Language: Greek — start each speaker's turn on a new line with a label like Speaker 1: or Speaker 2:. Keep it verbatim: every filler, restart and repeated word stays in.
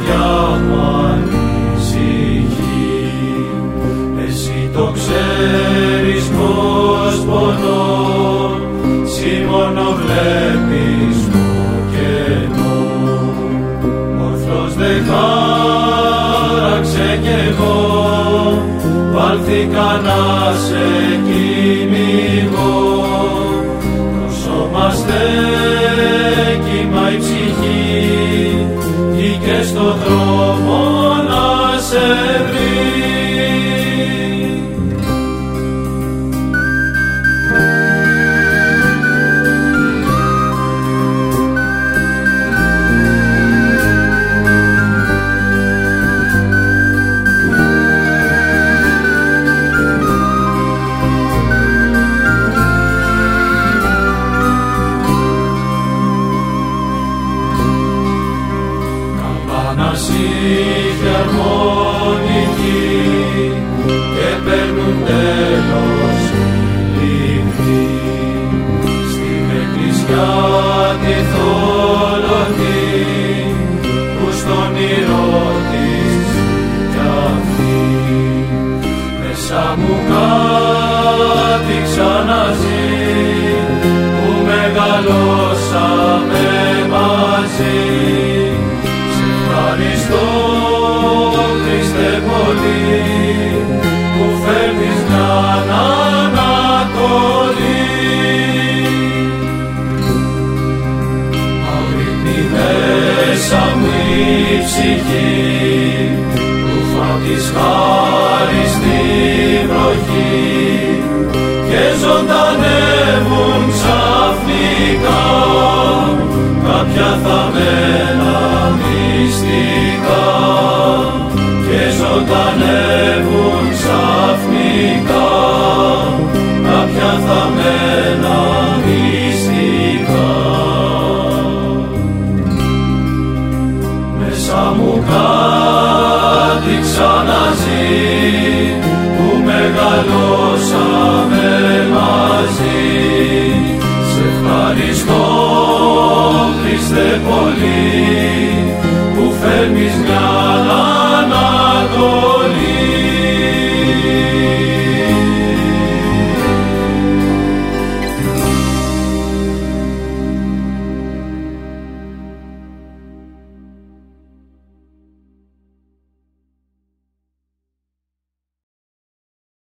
Speaker 1: καρδιά μου ανησυχεί. Εσύ το ξέρεις πως πονώ, σύ μόνο βλέπεις το κενό. Ορθρός δεν χάραξε κι εγώ, βάλθηκα να σε κυνηγώ. Το σώμα στέκει μα η ψυχή βγήκε στο δρόμο να σε βρει. Είχε αρμονική και παίρνουν τέλος οι λύχοι. Στην εκκλησιά τη θολωτή που στον ήρω της κι αυτή. Μέσα μου κάτι ξαναζεί που μεγαλώσαμε μαζί. Ευχαριστώ, Χριστέ πολύ, που φέρνεις μια ανατολή. Αγρύπνει μέσα μου η ψυχή, που φάτης χάρης στη βροχή, και ζωντανεύουν ξαφνικά κάποια θαμμένα μυστικά, και ζωντανεύουν ξαφνικά κάποια θαμμένα μυστικά. Μέσα μου κάτι ξαναζεί που μεγαλώσαμε μαζί. Σε ευχαριστώ, Χριστέ πολύ, που φέρνεις μια